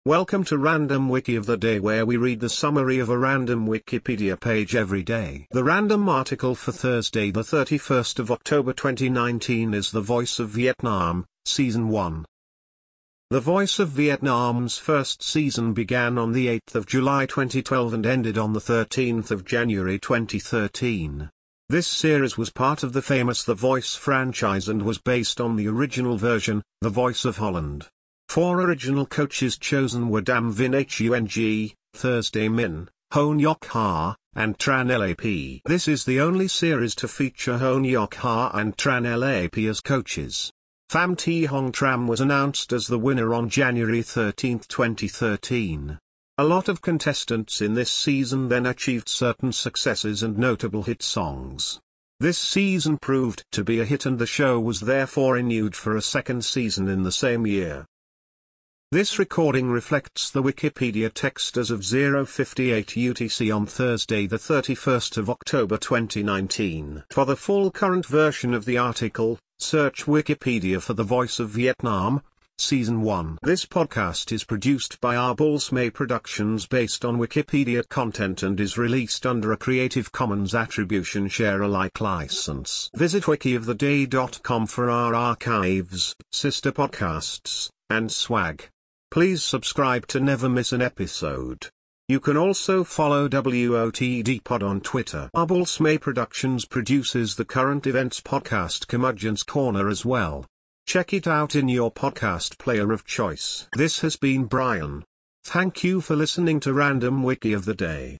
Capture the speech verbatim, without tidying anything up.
Welcome to Random Wiki of the Day, where we read the summary of a random Wikipedia page every day. The random article for Thursday the thirty-first of October twenty nineteen is The Voice of Vietnam, Season one. The Voice of Vietnam's first season began on the eighth of July twenty twelve and ended on the thirteenth of January twenty thirteen. This series was part of the famous The Voice franchise and was based on the original version, The Voice of Holland. Four original coaches chosen were Dam Vinh Hung, Thursday Min, Hon Yok Ha, and Tran Lap. This is the only series to feature Hon Yok Ha and Tran Lap as coaches. Pham Thi Hong Tram was announced as the winner on January thirteenth twenty thirteen. A lot of contestants in this season then achieved certain successes and notable hit songs. This season proved to be a hit and the show was therefore renewed for a second season in the same year. This recording reflects the Wikipedia text as of zero fifty-eight U T C on Thursday the thirty-first of October twenty nineteen. For the full current version of the article, search Wikipedia for The Voice of Vietnam, Season one. This podcast is produced by Arbulsmay Productions based on Wikipedia content and is released under a Creative Commons Attribution Share Alike license. Visit wiki of the day dot com for our archives, sister podcasts, and swag. Please subscribe to never miss an episode. You can also follow W O T D Pod on Twitter. Arbulsmay Productions produces the current events podcast Curmudgeon's Corner as well. Check it out in your podcast player of choice. This has been Brian. Thank you for listening to Random Wiki of the Day.